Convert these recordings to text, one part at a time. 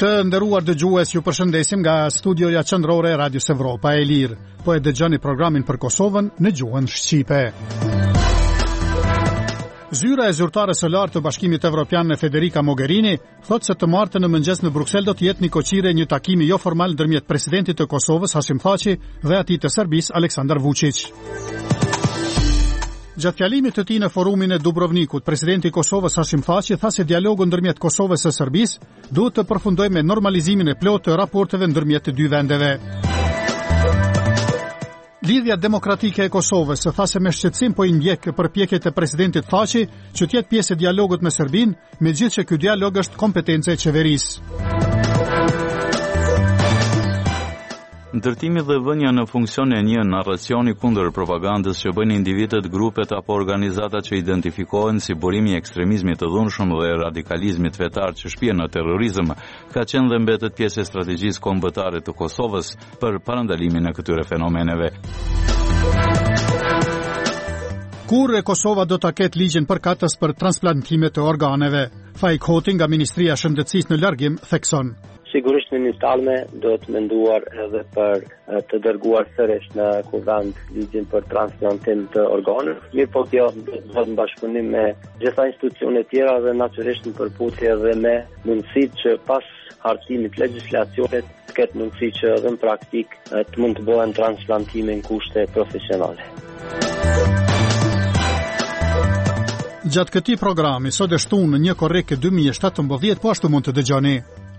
Të nderuar dëgjues, ju përshëndesim nga studioja qendrore e Radios Evropa e Lirë. Po e dëgjoni programin për Kosovën në gjuhën shqipe. Zyra e zyrtare së lartë të Bashkimit Evropian në Federica Mogherini thotë se të martën në mëngjes në Bruksel do të jetë një koqire një takimi jo formal ndërmjet presidentit të Kosovës Hashim Thaçi dhe atij të Serbisë Aleksandar Vučić. Gjatë fjalimit të tij në forumin e Dubrovnikut, presidenti i Kosovës Hashim Thaçi tha se dialogu ndërmjet Kosovës së Serbisë duhet të përfundojë me normalizimin e plotë të raporteve ndërmjet të dy vendeve. Lidhja Demokratike e Kosovës tha se me shqetësim po i ndjek përpjekjet e presidentit Thaçi që të jetë pjesë e dialogut me Serbinë, megjithëse që ky dialog është kompetencë e qeverisë. Ndërtimi dhe vënia në funksion e një narracioni kundër propagandës që bëjnë individët, grupet apo organizata që identifikohen si burimi i ekstremizmit të dhunshëm dhe radikalizmit fetar që shpihen në terrorizëm, ka qenë dhe mbetet pjesë e strategjisë kombëtare të Kosovës për parandalimin e këtyre fenomeneve. Kur e Kosova do ta ketë ligjin përkatës për transplantimet e organeve? Faik Hoti nga Ministria e Shëndetësisë në largim thekson. Sigurisht ministralme do të menduar edhe për të dërguar sërish në kuvend ligjin për transplantim të organeve. Mirë po kjo do të bëhet në bashkëpunim me gjitha institucionet tjera dhe natyrisht në përputhje edhe me mundësitë që pas hartimit legjislacionit të ketë mundësi që edhe në praktik të mund të bëhen transplantime në kushte profesionale. Gjatë këtij programi sot e shtunë 1 korrik 2017 po ashtu mund të dëgjoni.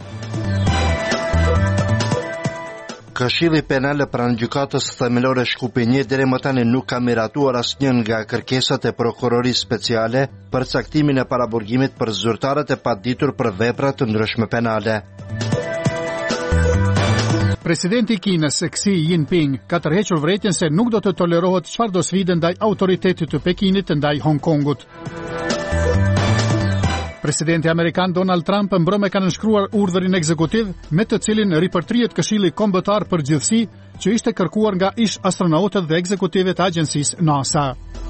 Këshilli Penal pranë gjykatës themelore Shkupi 1 deri më tani nuk ka miratuar asnjën nga kërkesat e prokurorisë speciale për caktimin e paraburgimit për zyrtarët e paditur për vepra të ndryshme penale. Presidenti i Kinës, Xi Jinping, ka tërhequr vërejtjen se nuk do të tolerohet çfarëdo sfidë ndaj autoritetit të Pekinit ndaj Hong Kongut. Presidenti Amerikan Donald Trump mbrëmë ka nënshkruar urdhërin ekzekutiv me të cilin ripërtrihet Këshilli Kombëtar për Gjithësi që ishte kërkuar nga ish astronautët dhe ekzekutivët e agjencisë NASA.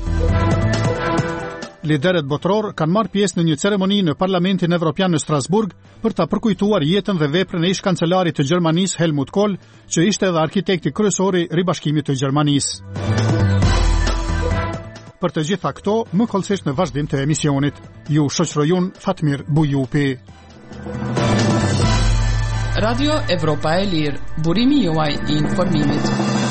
Liderët botror kanë marrë pjesë në një ceremoni në Parlamentin Evropian në Strasburg për ta përkujtuar jetën dhe veprën e ish kancelarit të Gjermanisë Helmut Kohl, që ishte edhe arkitekti kryesor i ribashkimit të Gjermanisë. Për të gjitha këto, më kollësisht në vazhdim të emisionit. Ju shoqërojun Fatmir Bujupi. Radio Evropa e Lirë, burimi juaj i informimit.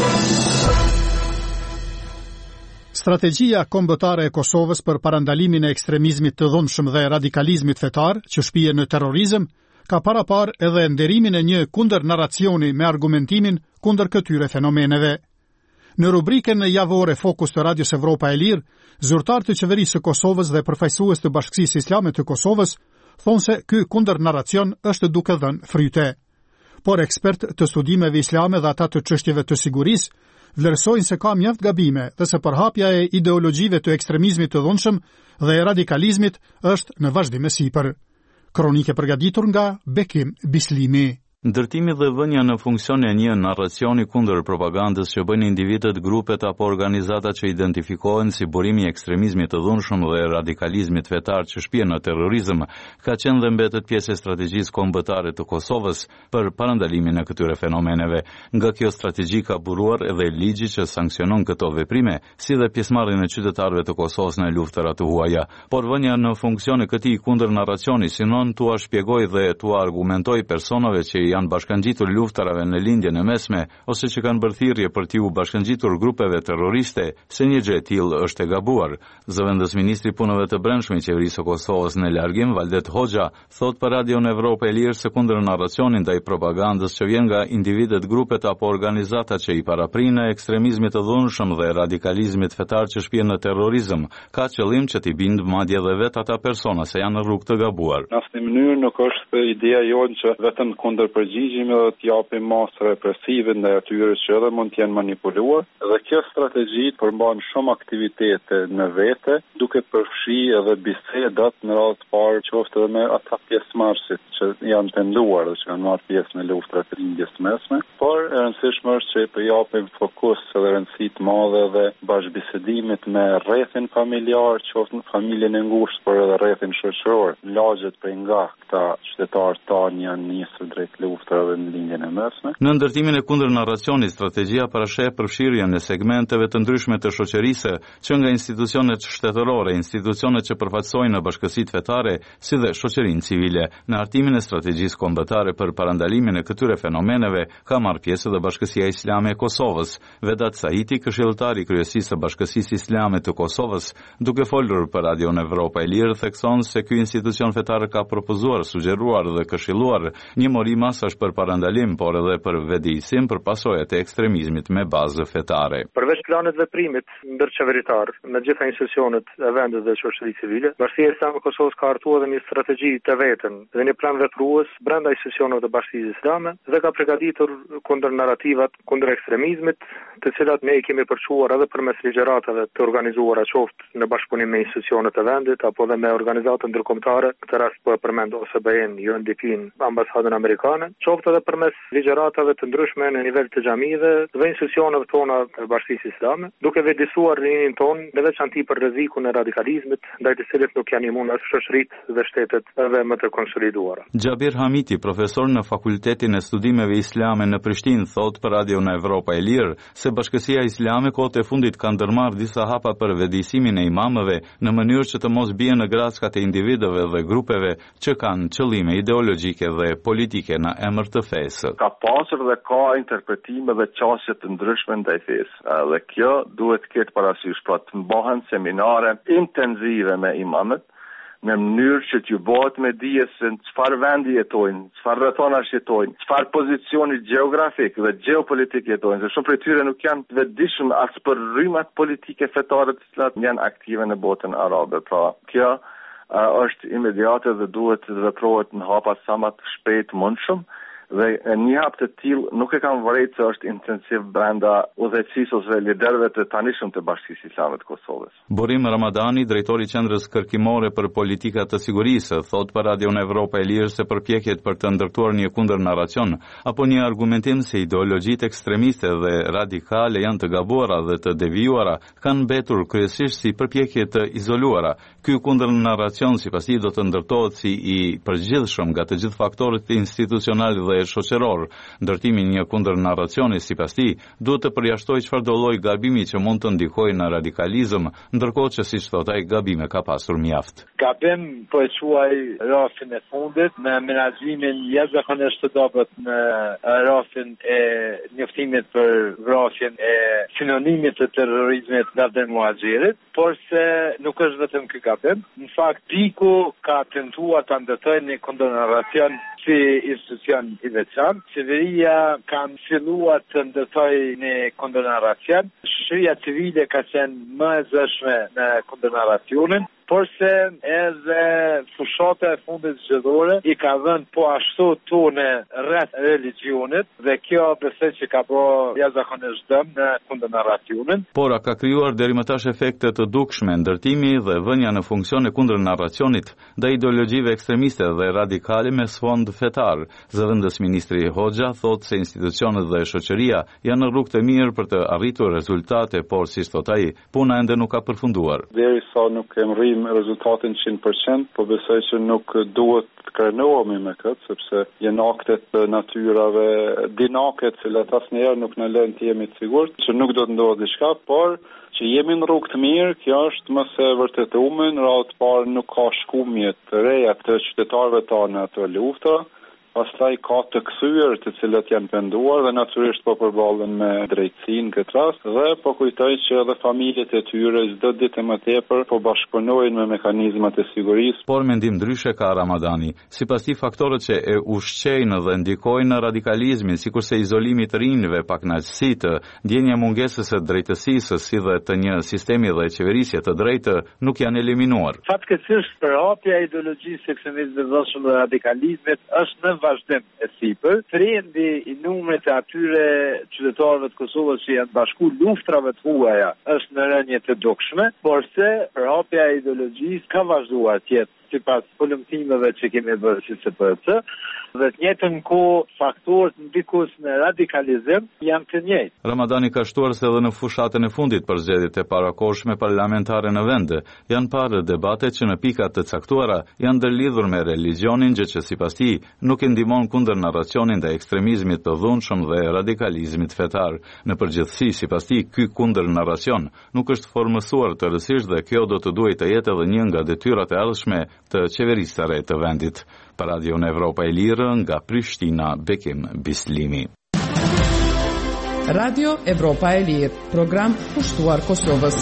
Strategjia kombëtare e Kosovës për parandalimin e ekstremizmit të dhunshëm dhe radikalizmit fetar që shpihen në terrorizëm ka parapar edhe nderimin e një kundër narracioni me argumentimin kundër këtyre fenomeneve. Në rubrikën javore Fokus të Radios Evropa e Lirë, zyrtar të qeverisë së Kosovës dhe përfaqësues të Bashkisë Islame të Kosovës thonë se ky kundër narracion është duke dhënë fryte. Por ekspert të studimeve islame dhe ata të çështjeve të sigurisë vlerësojnë se ka mjaft gabime dhe se përhapja e ideologjive të ekstremizmit të dhunshëm dhe e radikalizmit është në vazhdim e sipër. Kronike përgatitur nga Bekim Bislimi. Ndërtimi dhe vënia në funksion e një narracioni kundër propagandës që bëjnë individët, grupet apo organizata që identifikohen si burimi i ekstremizmit të dhunshëm dhe radikalizmit fetar që shpihen në terrorizëm, ka qenë dhe mbetet pjesë e strategjisë kombëtare të Kosovës për parandalimin e këtyre fenomeneve. Nga kjo strategji ka buruar edhe ligji që sanksionon këto veprime, si dhe pjesëmarrjen e qytetarëve të Kosovës në luftëra të huaja. Por vënia në funksion e këtij kundër narracioni synon t'u shpjegoj dhe t'u argumentoj personave që janë bashkangjitur luftarave në lindjen e mesme ose që kanë bërë thirrje për t'iu bashkangjitur grupeve terroriste se një gjë e tillë është e gabuar. Zëvendës ministri i punëve të brendshme i qeverisë së Kosovës në largim, Valdet Hoxha, thot për Radion Evropa e Lirë se kundër narracionin ndaj propagandës që vjen nga individët, grupet apo organizata që i paraprinë ekstremizmit të dhunshëm dhe radikalizmit fetar që shpihen në terrorizëm, ka qëllim që t'i bindë madje edhe vetë ata persona se janë në rrugë të gabuar. Në asnjë mënyrë nuk është ideja jonë që vetëm kundër përgjigjemi dhe të japim masë represive ndaj atyre që edhe mund të jenë manipuluar. Dhe kjo strategji përmban shumë aktivitete në vete, duke përfshi edhe bisedat në radhë të parë qoftë edhe me ata pjesëmarrësit që janë tenduar dhe që kanë marrë pjesë në luftrat e lindjes mesme, por e rëndësishme është që i japim fokus edhe rëndësi të madhe dhe bashkëbisedimit me rrethin familjar, qoftë në familjen e ngushtë, por edhe rrethin shoqëror. Lagjet prej nga këta qytetarë tanë janë nisur drejt luftrave në lindjen e mesme. Në ndërtimin e kundër narracionit, strategjia parasheh përfshirjen e segmenteve të ndryshme të shoqërisë, që nga institucionet shtetërore, institucionet që përfaqësojnë në bashkësitë fetare, si dhe shoqërinë civile. Në hartimin e strategjisë kombëtare për parandalimin e këtyre fenomeneve ka marrë pjesë edhe Bashkësia Islame e Kosovës. Vedat Saiti, këshilltari i kryesisë së Bashkësisë Islame të Kosovës, duke folur për Radion Evropa e Lirë, thekson se ky institucion fetar ka propozuar, sugjeruar dhe këshilluar një mori masash për parandalim, por edhe për vetëdijsim për pasojat e ekstremizmit me bazë fetare. Përveç planet veprimit ndërqeveritar me gjitha institucionet e vendit dhe shoqërisë civile, Bashkia Islame e Kosovës ka hartuar një strategji të vetën dhe një plan veprues brenda institucioneve të Bashkisë Islame dhe ka përgatitur kundër narrativat kundër ekstremizmit, të cilat ne i kemi përçuar edhe përmes ligjëratave të organizuara qoftë në bashkëpunim me institucionet e vendit apo dhe me organizata ndërkombëtare, këtë rast po e përmend OSBE-n, UNDP-n, ambasadën amerikane, qoftë edhe përmes ligjëratave të ndryshme në nivel të xhamive dhe institucioneve tona të Bashkisë Islame, duke vetëdijsuar rinin ton në veçanti për rrezikun e radikalizmit, ndaj të cilit nuk janë imun as shoqëritë dhe shtetet edhe më të konsoliduara. Xhabir Hamiti, profesor në Fakultetin e Studimeve Islame në Prishtinë, thot për Radion Evropa e Lirë se Bashkësia Islame kohët e fundit ka ndërmarrë disa hapa për vetëdijsimin e imamëve në mënyrë që të mos bien në graskat e individëve dhe grupeve që kanë qëllime ideologjike dhe politike në emër të fesë. Ka pasur dhe ka interpretime dhe qasje të ndryshme ndaj fesë. Dhe kjo duhet të ketë parasysh, pra të mbahen seminare intensive me imamët, në mënyrë që t'ju bëhet me dije se në çfarë vendi jetojnë, çfarë rrethonash jetojnë, çfarë pozicioni gjeografik dhe gjeopolitik jetojnë, se shumë prej tyre nuk janë të vetëdijshëm as për rrymat politike fetare të cilat janë aktive në botën arabe. Pra, kjo është imediate dhe duhet të veprohet në hapa sa më të shpejt mundshëm. Dhe një hap të tillë nuk e kam vërejtë se është intensiv brenda udhëheqësisë ose liderëve të tanishëm të Bashkisë Islame të Kosovës. Borim Ramadani, drejtori i Qendrës Kërkimore për Politika të Sigurisë, thot për Radion Evropa e Lirë se përpjekjet për të ndërtuar një kundër narracion apo një argumentim se ideologjitë ekstremiste dhe radikale janë të gabuara dhe të devijuara kanë mbetur kryesisht si përpjekje të izoluara. Ky kundër narracion sipas tij do të ndërtohet si i përgjithshëm nga të gjithë faktorët institucional dhe shoqëror. Ndërtimi një kundër narracioni sipas tij duhet të përjashtojë çfarëdo lloj gabimi që mund të ndikojë në radikalizëm, ndërkohë që siç thot ai gabime ka pasur mjaft. Gabim po e quaj rafin e fundit me menaxhimin jashtëzakonisht të dobët në rafin e njoftimit për vrasjen e sinonimit të terrorizmit nga Abdel Muhaxhirit, por se nuk është vetëm ky gabim. Në fakt Piku ka tentuar ta ndërtojë një kundër narracion si institucion i veçantë. Qeveria ka filluar të ndërtojë një kundër narracion. Shoqëria civile ka qenë më e zëshme në kundër narracionin, por se edhe fushata e fundit zgjedhore i ka dhënë po ashtu tone rreth religionit dhe kjo besoj që ka bërë jashtëzakonisht dëm në kundër narracionin. Por ka krijuar deri më tash efekte të dukshme ndërtimi dhe vënia në funksion e kundër narracionit ndaj ideologjive ekstremiste dhe radikale me sfond fetar. Zëvendës ministri Hoxha thot se institucionet dhe shoqëria janë në rrugë të mirë për të arritur rezultate, por siç thot ai, puna ende nuk ka përfunduar. Derisa nuk kemi rrim rezultatin 100%, po besoj që nuk duhet të krenohemi me këtë, sepse janë aktet të natyrave dinake, të cilat asnjëherë nuk na lënë të jemi të sigurt që nuk do të ndodhë diçka, por që jemi në rrugë të mirë, kjo është më se vërtetuar. Në radhë të parë nuk ka shkumje të reja të qytetarëve tanë në ato lufta. Pastaj ka të kthyer të cilat janë penduar dhe natyrisht po përballen me drejtësinë këtë rast dhe po kujtoj që edhe familjet e tyre çdo ditë më tepër po bashkëpunojnë me mekanizmat e sigurisë. Por mendim ndryshe ka Ramadani. Sipas tij faktorët që e ushqejnë dhe ndikojnë në radikalizmin, sikurse izolimi i rinjve, pakënaqësitë, ndjenja mungesës së drejtësisë si dhe të një sistemi dhe qeverisje të drejtë nuk janë eliminuar. Fatkeqësisht përhapja e ideologjisë ekstremizmit dhe radikalizmit është në vazhdim e sipër. Trendi i numrit të atyre qytetarëve të Kosovës që janë bashku luftrave të huaja është në rënje të dukshme, por se përhapja e ideologjisë ka vazhduar të jetë sipas polumtimeve që kemi bërë si SPC, dhe të njëjtën kohë faktorët ndikues në radikalizëm janë të njëjtë. Ramadani ka shtuar se edhe në fushatën e fundit për zgjedhjet e parakohshme parlamentare në vende janë parë debate që në pikat të caktuara janë ndërlidhur me religionin, gjë që sipas tij nuk i ndihmon kundër narracionin ndaj ekstremizmit të dhunshëm dhe radikalizmit fetar. Në përgjithësi, sipas tij, ky kundër narracion nuk është formësuar të rësisht dhe kjo do të duhet të jetë edhe një nga detyrat e ardhshme të qeverisë së re të vendit. Për Radio në Evropa e Lirë, nga Prishtina, Bekim Bislimi. Radio Evropa e Lirë, program pushtuar Kosovës.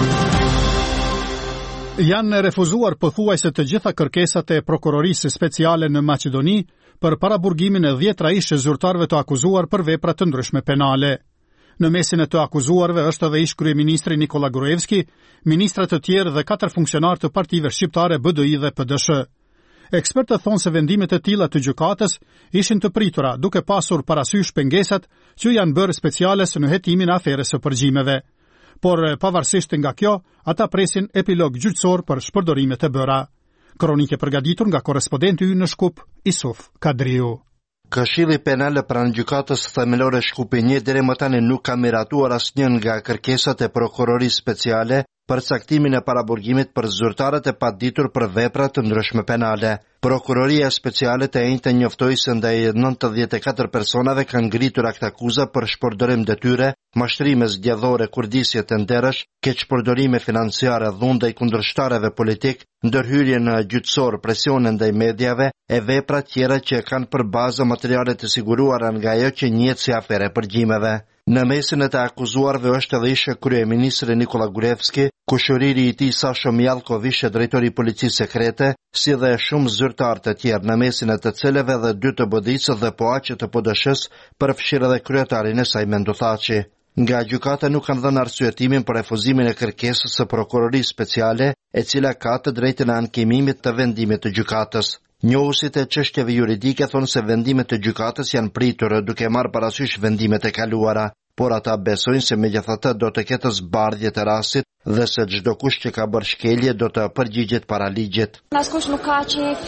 Janë refuzuar pothuajse të gjitha kërkesat e prokurorisë speciale në Maqedoni për paraburgimin e 10 raish zyrtarëve të akuzuar për vepra të ndryshme penale. Në mesin e të akuzuarve është edhe ish kryeministri Nikola Gruevski, ministrat të tjerë dhe 4 funksionar të partive shqiptare BDI dhe PDSH. Ekspertët thonë se vendimet e tilla të gjykatës ishin të pritura, duke pasur parasysh pengesat që janë bërë speciales në hetimin e aferës së përgjimeve. Por pavarësisht nga kjo, ata presin epilog gjyqësor për shpërdorimet e bëra. Kronike përgatitur nga korrespondenti ynë në Shkup, Isuf Kadriu. Këshilli penal pranë gjykatës themelore Shkupi 1 deri më tani nuk ka miratuar asnjë nga kërkesat e prokurorisë speciale për caktimin e paraburgimit për zyrtarët e paditur për vepra të ndryshme penale. Prokuroria speciale të enjte njoftoi se ndaj 94 personave kanë ngritur akt akuza për shpërdorim detyre, mashtrime zgjedhore, kurdisje të nderësh, keqpërdorime financiare, dhun ndaj kundërshtarëve politik, ndërhyrje në gjyqësor, presione ndaj mediave e vepra tjera që kanë për bazë materiale të siguruara nga ajo që njihet si afere përgjimeve. Në mesin e të akuzuarve është edhe ishe kryeministri Nikola Gruevski, kushëriri i tij Sasho Mjalkov, ishe drejtori i policisë sekrete, si dhe shumë zyrtar të tjerë, në mesin e të cilëve dhe 2 të BDI-s dhe poaqe të PDSH-s, përfshirë edhe kryetarin e saj Menduthaçi. Nga gjykata nuk kanë dhënë arsyetimin për refuzimin e kërkesës së prokurorisë speciale, e cila ka të drejtën e ankimimit të vendimit të gjykatës. Njohusit e çështjeve juridike thonë se vendimet e gjykatës janë pritur duke marrë parasysh vendimet e kaluara, por ata besojnë se megjithatë do të ketë zbardhje të rastit dhe se çdo kush që ka bërë shkelje do të përgjigjet para ligjit. Askush nuk ka qef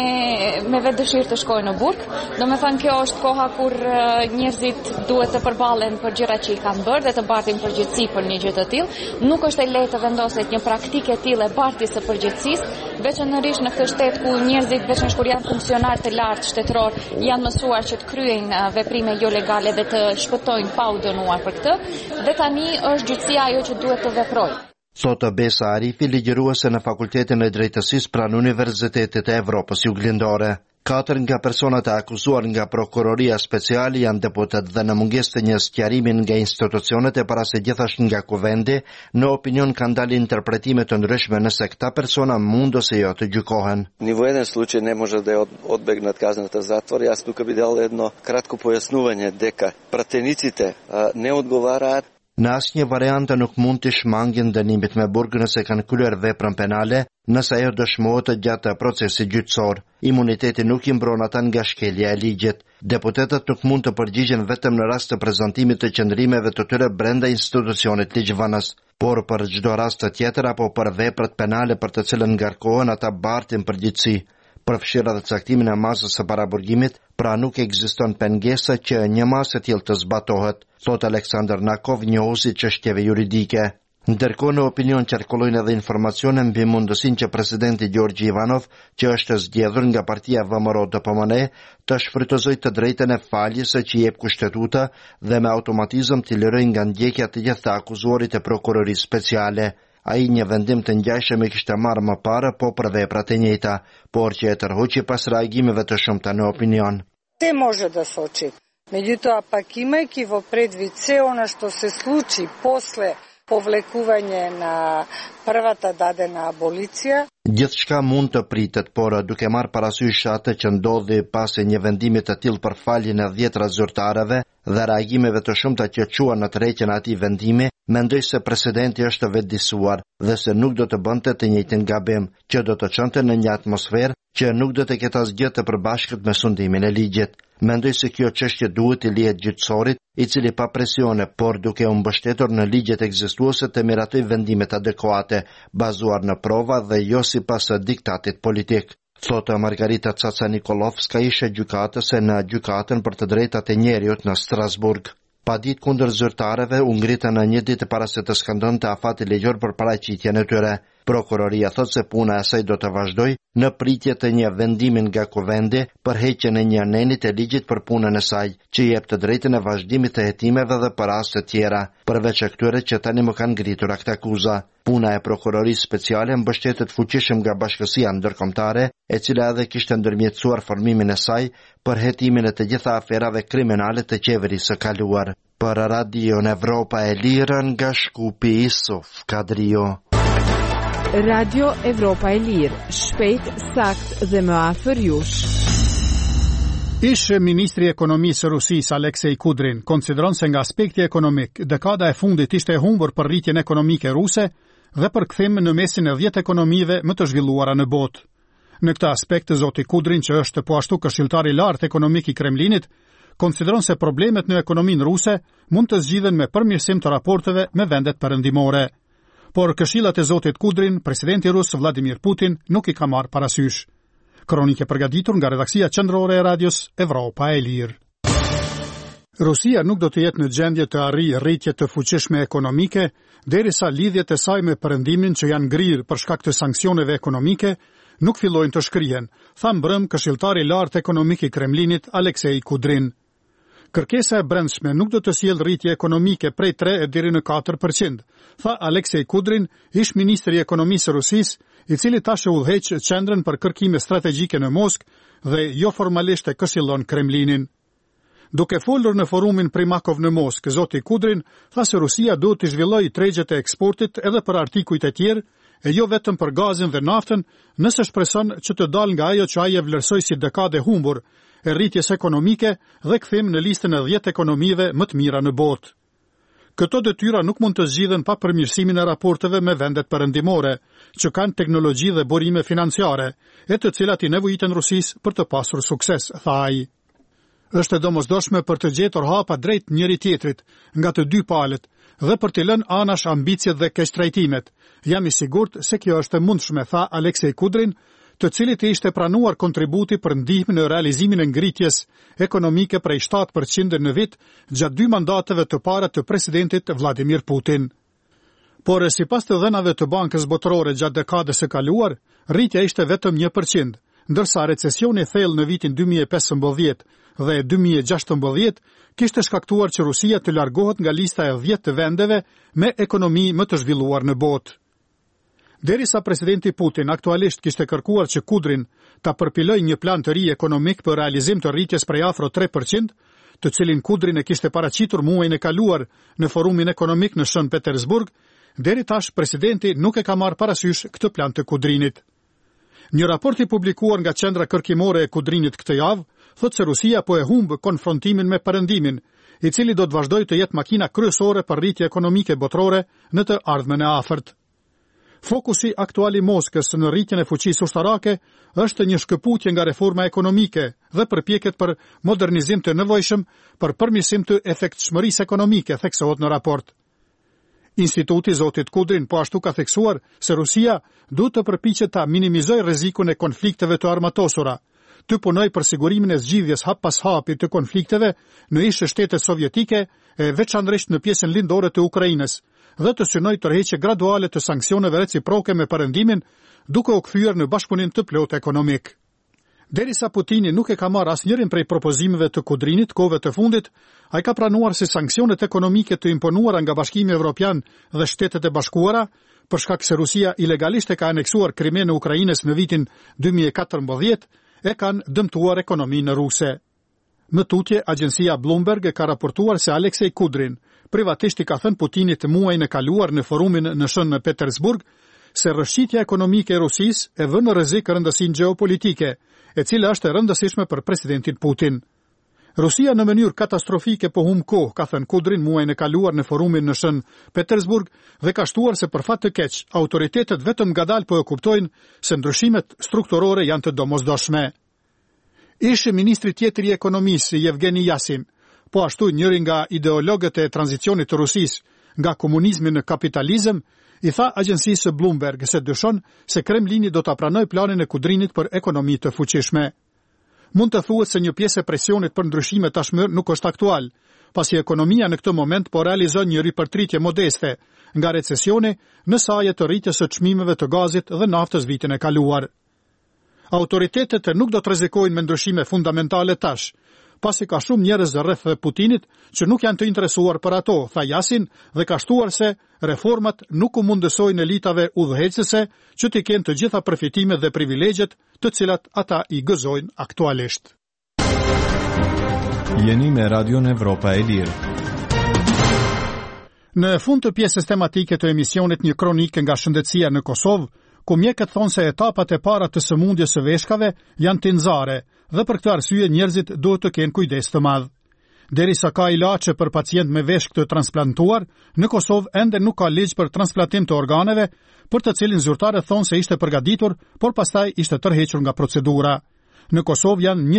me vetë dëshirë të shkojë në burg. Domethënë kjo është koha kur njerëzit duhet të përballen për gjërat që i kanë bërë dhe të bartin përgjegjësi për një gjë të tillë. Nuk është e lehtë të vendoset një praktikë e tillë e bartjes së përgjegjësisë, veçanërisht në këtë shtet ku njerëzit veçanërisht kur janë funksionar të lartë shtetëror janë mësuar që të kryejnë veprime jo legale dhe të shpëtojnë pa u dënuar për këtë. Dhe tani është gjyqësia ajo që duhet të veprojë. Thotë Besa Arifi, ligjëruese në Fakultetin e Drejtësisë pranë Universitetit të Evropës Juglindore. 4 nga personat e akuzuar nga prokuroria speciale janë deputet dhe në mungesë të një sqarimi nga institucionet e para se gjithashtu nga kuvendi, në opinion kanë dalë interpretime të ndryshme nëse këta persona mund ose jo të gjykohen. Ни во еден случај не може да одбегнат казната затвор. Јас тука би дал едно кратко појаснување дека пратениците не одговараат. Në asnjë variante nuk mund të shmangin dënimit me burg nëse kanë kryer veprën penale, nëse ajo dëshmohet gjatë procesit gjyqësor. Imuniteti nuk i mbron ata nga shkelja e ligjit. Deputetët nuk mund të përgjigjen vetëm në rast të prezantimit të qëndrimeve të tyre brenda institucionit ligjvënës, por për çdo rast tjetër apo për veprat penale për të cilën ngarkohen ata bartin përgjegjësi. Përfshirë dhe caktimin e masës së paraburgimit, pra nuk ekziston pengesa që një masë e tillë të zbatohet, thot Aleksandr Nakov, njohuesi çështjeve juridike. Ndërkohë në opinion qarkullojnë edhe informacione mbi mundësinë që presidenti Gjorgji Ivanov, që është zgjedhur nga partia VMRO-DPMNE, të shfrytëzojë të drejtën e faljes që jep kushtetuta dhe me automatizëm të lirojë nga ndjekja të gjithë të akuzuarit e prokurorisë speciale. Ai një vendim të ngjashëm e kishte marrë më parë, po për veprat e njëjta, por që e tërhoqi pas reagimeve të shumta në opinion. Се може да се очекува. Меѓутоа, пак имајќи во предвид се она што се случи после повлекување на првата дадена аболиција. Gjithçka mund të pritet, por duke marrë parasysh atë që ndodhi pas një vendimi të tillë për faljen e 10 zyrtarëve dhe reagimeve të shumta që quan në tërheqjen e atij vendimi, mendoj se presidenti është vetëdijsuar dhe se nuk do të bënte të njëjtin gabim, që do të çonte në një atmosferë që nuk do të ketë asgjë të përbashkët me sundimin e ligjit. Mendoj se kjo çështje duhet të lihet gjyqësorit, i cili pa presione, por duke u mbështetur në ligjet ekzistuese të miratoj vendimet adekuate, bazuar në prova dhe jo sipas diktatit politik. Thotë Margarita Caca-Nikolovska, ishe gjykatëse në gjykatën për të drejtat e njerëzit në Strasburg. Pa ditë kundër zyrtarëve u ngritën në një ditë para se të skandonte afati ligjor për paraqitjen e tyre. Prokuroria thotë se puna e saj do të vazhdojë në pritje të një vendimi nga kuvendi për heqjen e një aneni të ligjit për punën e saj, që jep të drejtën e vazhdimit të hetimeve dhe për raste tjera, përveç këtyre që tani më kanë ngritur aktakuza. Puna e prokurorisë speciale mbështetet fuqishëm nga bashkësia ndërkombëtare, e cila edhe kishte ndërmjetësuar formimin e saj për hetimin e të gjitha aferave kriminale të qeverisë së kaluar. Për Radio Evropa e Lirë nga Shkupi, Isuf Kadrio. Radio Evropa e Lirë, shpejt, sakt dhe më afër jush. Ish ministri i ekonomisë së Rusisë Aleksej Kudrin konsideron se nga aspekti ekonomik, dekada e fundit ishte e humbur për rritjen ekonomike ruse dhe për kthim në mesin e 10 ekonomive më të zhvilluara në botë. Në këtë aspekt, zoti Kudrin, që është po ashtu këshilltar i lartë ekonomik i Kremlinit, konsideron se problemet në ekonominë ruse mund të zgjidhen me përmirësim të raporteve me vendet perëndimore. Por këshillat e zotit Kudrin, presidenti rus Vladimir Putin nuk i ka marrë parasysh. Kronike përgatitur nga redaksia qendrore e radios Evropa e Lirë. Rusia nuk do të jetë në gjendje të arrijë rritje të fuqishme ekonomike, derisa lidhjet e saj me perëndimin që janë ngrirë për shkak të sanksioneve ekonomike nuk fillojnë të shkrihen, tha mbrëm këshilltari i lartë ekonomik i Kremlinit Aleksej Kudrin. Kërkesa e brendshme nuk do të sjellë rritje ekonomike prej 3 deri në 4%, tha Aleksej Kudrin, ish ministri i ekonomisë së Rusisë, i cili tash udhëheq qendrën për kërkime strategjike në Moskë dhe jo formalisht e këshillon Kremlinin. Duke folur në forumin Primakov në Moskë, zoti Kudrin tha se Rusia duhet të zhvillojë tregjet e eksportit edhe për artikujt e tjerë, e jo vetëm për gazin dhe naftën, nëse shpreson që të dalë nga ajo që ai e vlerësoi si dekadë humbur e rritjes ekonomike dhe kthim në listën e 10 ekonomive më të mira në botë. Këto detyra nuk mund të zgjidhen pa përmirësimin e raporteve me vendet perëndimore, që kanë teknologji dhe burime financiare, e të cilat i nevojiten Rusisë për të pasur sukses, tha ai. Është e domosdoshme për të gjetur hapa drejt njëri tjetrit, nga të dy palët, dhe për të lënë anash ambicjet dhe keqtrajtimet. Jam i sigurt se kjo është e mundshme, tha Aleksej Kudrin, të cilit ishte pranuar kontributi për ndihmën në realizimin e ngritjes ekonomike prej 7% në vit gjatë 2 mandateve të para të presidentit Vladimir Putin. Por sipas të dhënave të Bankës Botërore gjatë dekadës së kaluar, rritja ishte vetëm 1%, ndërsa recesioni thellë në vitin 2015 dhe 2016 kishte shkaktuar që Rusia të largohet nga lista e 10 të vendeve me ekonomi më të zhvilluar në botë. Derisa presidenti Putin aktualisht kishte kërkuar që Kudrin ta përpilojë një plan të ri ekonomik për realizim të rritjes prej afro 3%, të cilin Kudrin e kishte paraqitur muajin e kaluar në forumin ekonomik në Shën Petersburg, deri tash presidenti nuk e ka marrë parasysh këtë plan të Kudrinit. Një raport i publikuar nga Qendra Kërkimore e Kudrinit këtë javë thotë se Rusia po e humb konfrontimin me perëndimin, i cili do të vazhdojë të jetë makina kryesore për rritje ekonomike botërore në të ardhmen e afërt. Fokusi aktual i Moskës në rritjen e fuqisë ushtarake është një shkëputje nga reforma ekonomike dhe përpjekjet për modernizim të nevojshëm për përmirësim të efektshmërisë ekonomike, theksohet në raport. Instituti zotit Kudrin po ashtu ka theksuar se Rusia duhet të përpiqet ta minimizojë rrezikun e konflikteve të armatosura, të punojë për sigurimin e zgjidhjes hap pas hapi të konflikteve në ish shtetet sovjetike, e veçanërisht në pjesën lindore të Ukrainës, dhe të synoj tërheqje graduale të sanksioneve reciproke me perëndimin, duke u kthyer në bashkëpunim të plotë ekonomik. Derisa Putini nuk e ka marrë asnjërin prej propozimeve të Kudrinit kohëve të fundit, ai ka pranuar se sanksionet ekonomike të imponuara nga Bashkimi Evropian dhe Shtetet e Bashkuara, për shkak se Rusia ilegalisht e ka aneksuar Krimen e Ukrainës në vitin 2014, e kanë dëmtuar ekonominë ruse. Në tutje, agjencia Bloomberg e ka raportuar se Aleksej Kudrin privatisht i ka thënë Putinit muajin e kaluar në forumin në Shën Petersburg se rrëshqitja ekonomike e Rusisë e vënë në rrezik rëndësinë gjeopolitike, e cila është e rëndësishme për presidentin Putin. Rusia në mënyrë katastrofike po humb kohë, ka thënë Kudrin muajin e kaluar në forumin në Shën Petersburg dhe ka shtuar se për fat të keq, autoritetet vetëm ngadalë po e kuptojnë se ndryshimet strukturore janë të domosdoshme. Ishi ministri tjetër i ekonomisë, Yevgeni Yasin, po ashtu njëri nga ideologët e tranzicionit të Rusisë nga komunizmi në kapitalizëm, i tha agjencisë Bloomberg se dyshon se Kremlini do ta pranojë planin e Kudrinit për ekonomi të fuqishme. Mund të thuhet se një pjesë e presionit për ndryshime tashmë nuk është aktual, pasi ekonomia në këtë moment po realizon një ripërtritje modeste nga recesioni në saje të rritjes së çmimeve të gazit dhe naftës vitin e kaluar. Autoritetet nuk do të rrezikojnë me ndryshime fundamentale tash, pasi ka shumë njerëz rreth Putinit që nuk janë të interesuar për ato, tha Yasin, dhe ka shtuar se reformat nuk u mundësojnë elitave udhëheqëse që t'i kenë të gjitha përfitimet dhe privilegjet të cilat ata i gëzojnë aktualisht. Jeni me Radion Evropa e Lirë. Në fund të pjesës tematike të emisionit një kronikë nga shëndetësia në Kosovë, ku mjekët thonë se etapat e para të sëmundjes së veshkave janë tinzare dhe për këtë arsye njerëzit duhet të kenë kujdes të madh. Derisa ka ilaçe për pacient me veshk të transplantuar, në Kosovë ende nuk ka ligj për transplantim të organeve, për të cilin zyrtarët thonë se ishte përgatitur, por pastaj ishte tërhequr nga procedura. Në Kosovë janë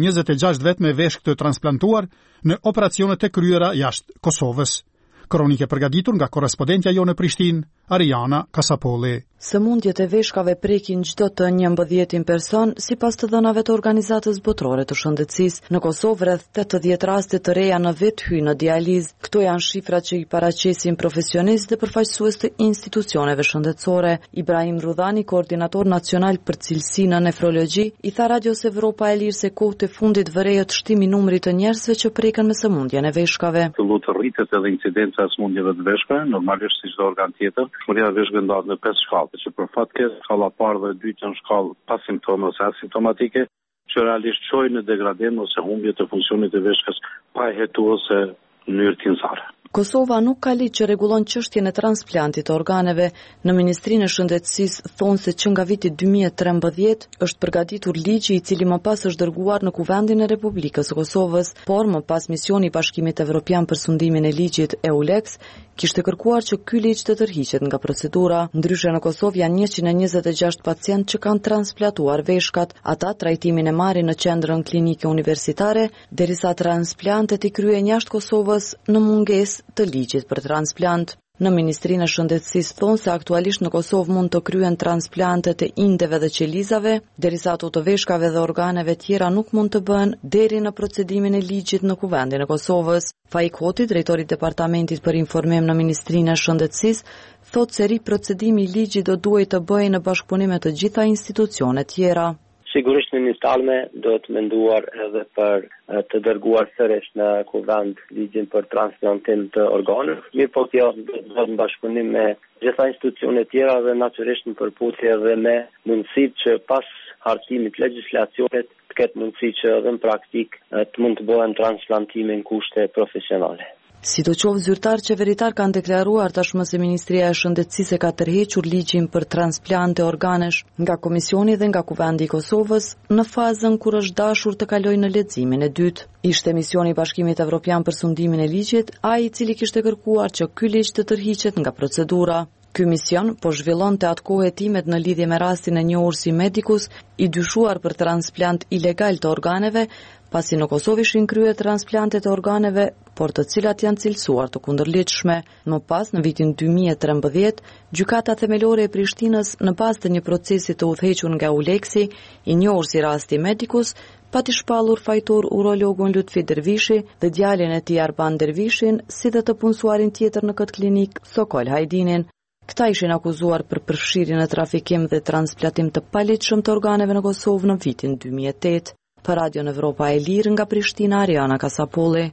126 vet me veshk të transplantuar në operacionet e kryera jashtë Kosovës. Kronike përgatitur nga korrespondentja jo në Prishtinë, Ariana Kasapolli. Sëmundjet e veshkave prekin çdo të 11 person, sipas të dhënave të Organizatës Botërore të Shëndetësisë. Në Kosovë rreth 80 raste të reja në vit hyjnë në dializë. Këto janë shifrat që i paraqesin profesionistë dhe përfaqësues të institucioneve shëndetësore. Ibrahim Rudhani, koordinator nacional për cilësi në nefrologji, i tha Radios Evropa e Lirë se kohët e fundit vërejët shtimi numrit të njerëzve që preken me sëmundjen e veshkave. Fillu të rritet edhe incidenca e sëmundjeve të veshkave, normalisht si çdo organ tjetër. Shmëria e veshkave ndahet në 5 shkallë, që për fat keq shkalla e parë dhe e dytë janë shkallë pa simptome ose asimptomatike, që realisht çojnë në degradim ose humbje të funksionit të veshkës pa hetuese në mënyrë tinzare. Kosova nuk ka ligj që rregullon çështjen e transplantit të organeve. Në Ministrinë e Shëndetësisë thonë se që nga viti 2013 është përgatitur ligji i cili më pas është dërguar në Kuvendin e Republikës së Kosovës, por më pas misioni i Bashkimit Evropian për sundimin e ligjit EULEX kishte kërkuar që ky ligj të tërhiqet nga procedura. Ndryshe në Kosovë janë 126 pacient që kanë transplantuar veshkat. Ata trajtimin e marrin në qendrën klinike universitare, derisa transplantet i kryen jashtë Kosovës në mungesë të ligjit për transplant. Në Ministrinë e Shëndetësisë thonë se aktualisht në Kosovë mund të kryen transplantet e indeve dhe qelizave, derisa ato të veshkave dhe organeve tjera nuk mund të bëhen deri në procedimin e ligjit në Kuvendin e Kosovës. Faik Hoti, drejtori i Departamentit për Informim në Ministrinë e Shëndetësisë, thotë se procedimi i ligjit do duhet të bëhej në bashkëpunim me të gjitha institucionet tjera. Sigurisht ministralme do të menduar edhe për të dërguar sërish në Kuvend ligjin për transplantim të organeve. Mirë po kjo do të bëhet në bashkëpunim me gjitha institucionet tjera dhe natyrisht në përputhje edhe me mundësitë që pas hartimit legjislacionit të ketë mundësi që edhe në praktik të mund të bëhen transplantime në kushte profesionale. Sidoqoftë zyrtar qeveritar kanë deklaruar tashmë se Ministria e Shëndetësisë ka tërhequr ligjin për transplante organesh nga Komisioni dhe nga Kuvendi i Kosovës në fazën kur është dashur të kalojë në leximin e dytë. Ishte misioni i Bashkimit Evropian për sundimin e ligjit, ai i cili kishte kërkuar që ky ligj të tërhiqet nga procedura. Ky mision po zhvillonte atkohë hetimet në lidhje me rastin e një ursi medikus i dyshuar për transplant ilegal të organeve, pasi në Kosovë ishin kryer transplantet e organeve, por të cilat janë cilësuar të kundërligjshme. Më pas, në vitin 2013, gjykata themelore e Prishtinës, në bazë të një procesi të udhëhequr nga EULEX-i, i njohur si rasti medikus, pati shpallur fajtor urologun Lutfi Dervishi dhe djalin e tij Arban Dervishin, si dhe të punësuarin tjetër në këtë klinik, Sokol Hajdinin. Këta ishin akuzuar për përfshirjen në trafikim dhe transplantim të paligjshëm të organeve në Kosovë në vitin 2008. Për Radion Evropa e Lirë nga Prishtina, Ariana Kasapolli.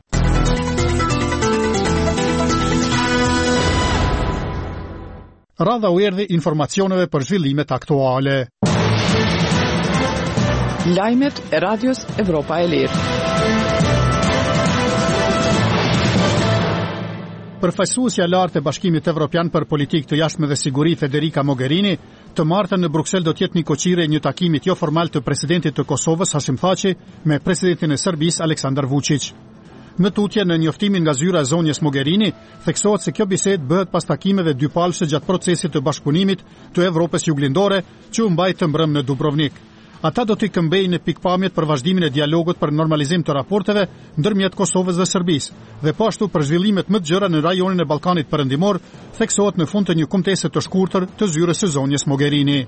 Radha u erdhi informacioneve për zhvillimet aktuale. Lajmet e Radios Evropa e Lirë. Përfaqësuesja e lartë e Bashkimit Evropian për Politikë të Jashtme dhe Siguri Federica Mogherini, të martën në Bruksel do të jetë një koqire një takimit jo formal të presidentit të Kosovës Hashim Thaçi me presidentin e Serbisë Aleksandar Vučić. Në tutje në njoftimin nga zyra e zonjës Mogherini, theksohet se kjo bisedë bëhet pas takimeve dypalëshe gjatë procesit të bashkëpunimit të Evropës Juglindore që u mbajt të mbrëm në Dubrovnik. Ata do t'i këmbejnë në pikpamjet për vazhdimin e dialogut për normalizim të raporteve ndërmjet Kosovës dhe Serbisë, dhe po ashtu për zhvillimet më të gjëra në rajonin e Ballkanit Perëndimor, theksohet në fund të një kumtese të shkurtër të zyrës së zonjës Mogherini.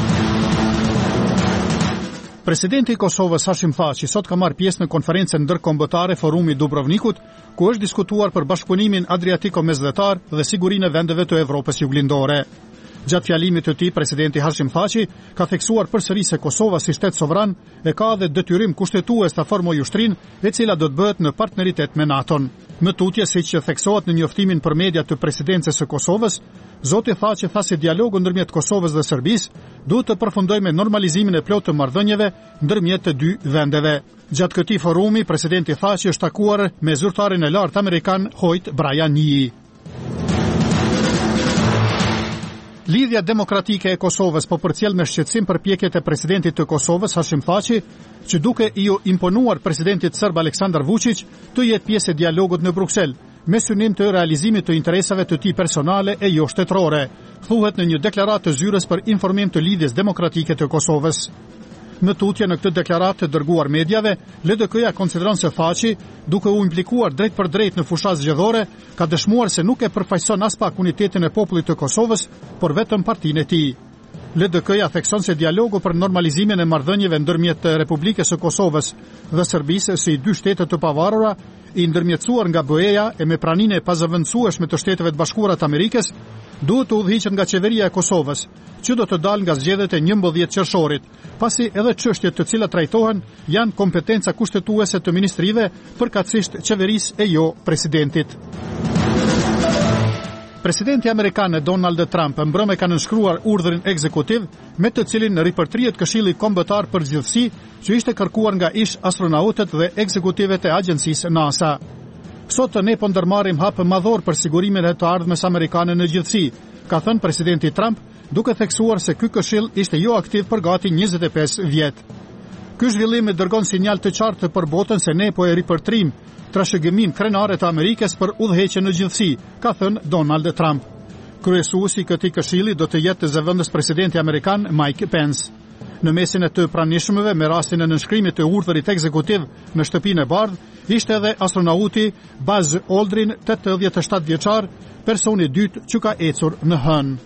Presidenti i Kosovës Hashim Thaçi sot ka marrë pjesë në konferencën ndërkombëtare Forumi i Dubrovnikut, ku është diskutuar për bashkëpunimin adriatiko-mesdhetar dhe sigurinë e vendeve të Evropës Juglindore. Gjatë fjalimit të tij, presidenti Hashim Thaçi ka theksuar përsëri se Kosova si shtet sovran e ka edhe detyrim kushtetues ta formojë ushtrinë, e cila do të bëhet në partneritet me NATO-n. Më tutje, siç theksohet në njoftimin për media të presidencës së Kosovës, zoti Thaçi tha se dialogu ndërmjet Kosovës dhe Serbisë duhet të përfundojë me normalizimin e plotë të marrëdhënieve ndërmjet të dy vendeve. Gjatë këtij forumi, presidenti Thaçi është takuar me zyrtarin e lartë amerikan Hoyt Bryan-Yee. Lidhja demokratike e Kosovës po përcjell me shqetësim përpjekjet e presidentit të Kosovës Hashim Thaçi, që duke i imponuar presidentit serb Aleksandar Vučić të jetë pjesë e dialogut në Bruksel, me synim të realizimit të interesave të tij personale e jo shtetërore, thuhet në një deklaratë të zyrës për informim të lidhjes demokratike të Kosovës. Në tutje në këtë deklaratë të dërguar mediave, LDK-ja konsideron se Thaçi, duke u implikuar drejt për drejt në fushat zgjedhore, ka dëshmuar se nuk e përfaqëson as pak unitetin e popullit të Kosovës, por vetëm partinë e tij. LDK-ja thekson se dialogu për normalizimin e marrëdhënieve ndërmjet Republikës së Kosovës dhe Serbisë si dy shtete të pavarura, i ndërmjetësuar nga BE-ja e me praninë e pazëvendësueshme të Shteteve të Bashkuara të Amerikës, duhet të udhëhiqet nga qeveria e Kosovës, që do të dalë nga zgjedhjet e 11 qershorit, pasi edhe çështjet të cilat trajtohen janë kompetenca kushtetuese të ministrive, përkatësisht qeverisë e jo presidentit. Presidenti amerikan Donald Trump mbrëmë ka nënshkruar urdhrin ekzekutiv me të cilin ripërtrihet Këshilli Kombëtar për Gjithësi, që ishte kërkuar nga ish astronautët dhe ekzekutivet e agjencisë NASA. Sot ne po ndërmarrim hap madhor për sigurimin e të ardhmes amerikane në gjithësi, ka thënë presidenti Trump, duke theksuar se ky këshill ishte jo aktiv për gati 25 vjet. Ky zhvillim dërgon sinjal të qartë për botën se ne po e ripërtrim trashëgimin krenare të Amerikës për udhëheqje në gjithësi, ka thënë Donald Trump. Kryesuesi i këtij këshilli do të jetë zëvendës presidenti amerikan Mike Pence. Në mesin e të pranishmëve me rastin e nënshkrimit të urdhërit ekzekutiv në Shtëpinë e Bardhë, ishte edhe astronauti Buzz Aldrin, 87 vjeçar, personi i dytë që ka ecur në hënë.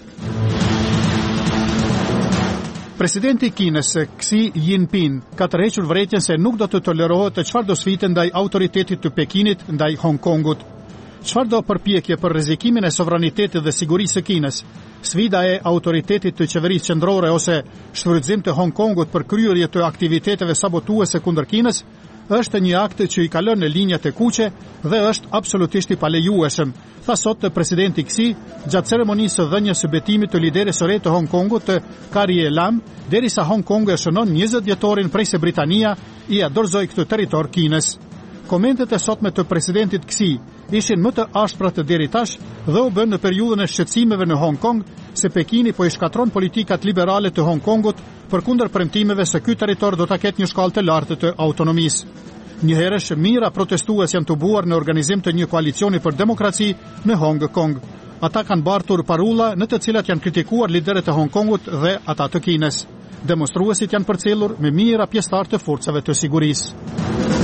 Presidenti i Kinës, Xi Jinping, ka tërhequr vërejtjen se nuk do të tolerohet çfarëdo sfidë ndaj autoritetit të Pekinit ndaj Hong Kongut. Çfarëdo përpjekje për rrezikimin e sovranitetit dhe sigurisë së Kinës, sfida e autoritetit të qeverisë qendrore ose shfrytëzim të Hong Kongut për kryerje të aktiviteteve sabotuese kundër Kinës, është një akt që i kalon në linjat e kuqe dhe është absolutisht i palejueshëm, tha sot presidenti Xi gjatë ceremonisë së dhënies së betimit të lideres së re të Hong Kongut të Carrie Lam, derisa Hong Kongu e shënon 20 dhjetorin prej se Britania i dorëzoi këtë territor Kinës. Komentet e sotme të presidentit Xi ishin më të ashpra të deri tash dhe u bën në periudhën e shqetësimeve në Hong Kong se Pekini po i shkatron politikat liberale të Hong Kongut përkundër premtimeve se ky territor do ta ketë një shkallë të lartë të autonomisë. Njëherësh mira protestues janë tubuar në organizim të një koalicioni për demokraci në Hong Kong. Ata kanë bartur parulla në të cilat janë kritikuar liderët e Hong Kongut dhe ata të Kinës. Demonstruesit janë përcjellur me mijëra pjesëtar të forcave të sigurisë.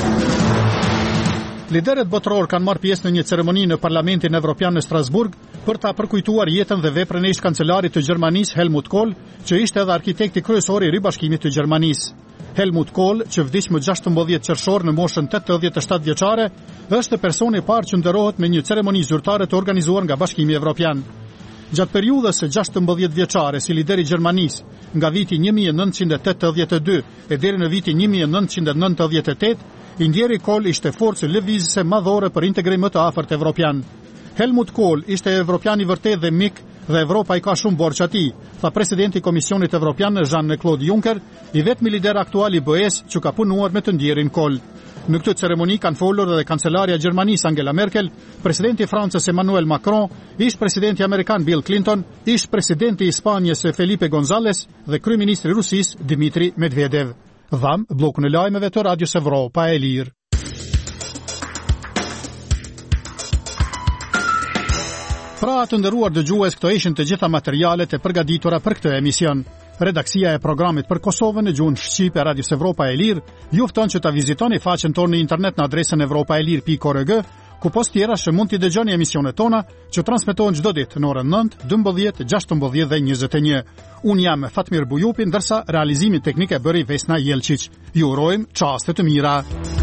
Liderët botror kanë marrë pjesë në një ceremoni në Parlamentin Evropian në Strasburg për ta përkujtuar jetën dhe veprën e ish-kancelarit të Gjermanisë Helmut Kohl, që ishte edhe arkitekti kryesor i ribashkimit të Gjermanisë. Helmut Kohl, që vdiq më 16 qershor në moshën 87 vjeçare, është personi i parë që nderohet me një ceremoni zyrtare të organizuar nga Bashkimi Evropian. Gjatë periudhës së 16 vjeçare si lideri i Gjermanisë, nga viti 1982 e deri në vitin 1998, i ndjeri Kohl ishte forcë lëvizëse madhore për integrim më të afërt evropian. Helmut Kohl ishte evropian i vërtet dhe mik dhe Evropa i ka shumë borxh atij, tha presidenti i Komisionit Evropian Jean-Claude Juncker, i vetmi lider aktual i BE-s që ka punuar me të ndjerin Kohl. Në këtë ceremoni kanë folur edhe kancelarja e Gjermanisë Angela Merkel, presidenti i Francës Emmanuel Macron, ish presidenti amerikan Bill Clinton, ish presidenti i Spanjës Felipe González dhe kryeministri i Rusisë Dmitri Medvedev. Dham bllokun e lajmeve të Radios Evropa e Lirë. Pra të nderuar dëgjues, këto ishin të gjitha materialet e përgatitura për këtë emision. Redaksia e programit për Kosovën në gjuhën shqipe e Radios Evropa e Lirë ju fton që ta vizitoni faqen tonë në internet në adresën evropaelir.org, ku post tjera që mund t'i dëgjoni emisionet tona që transmetohen çdo ditë në orën 9, 12, 16 dhe 21. Unë jam Fatmir Bujupi, ndërsa realizimin teknik e bëri Vesna Jelčić. Ju urojmë çaste të mira.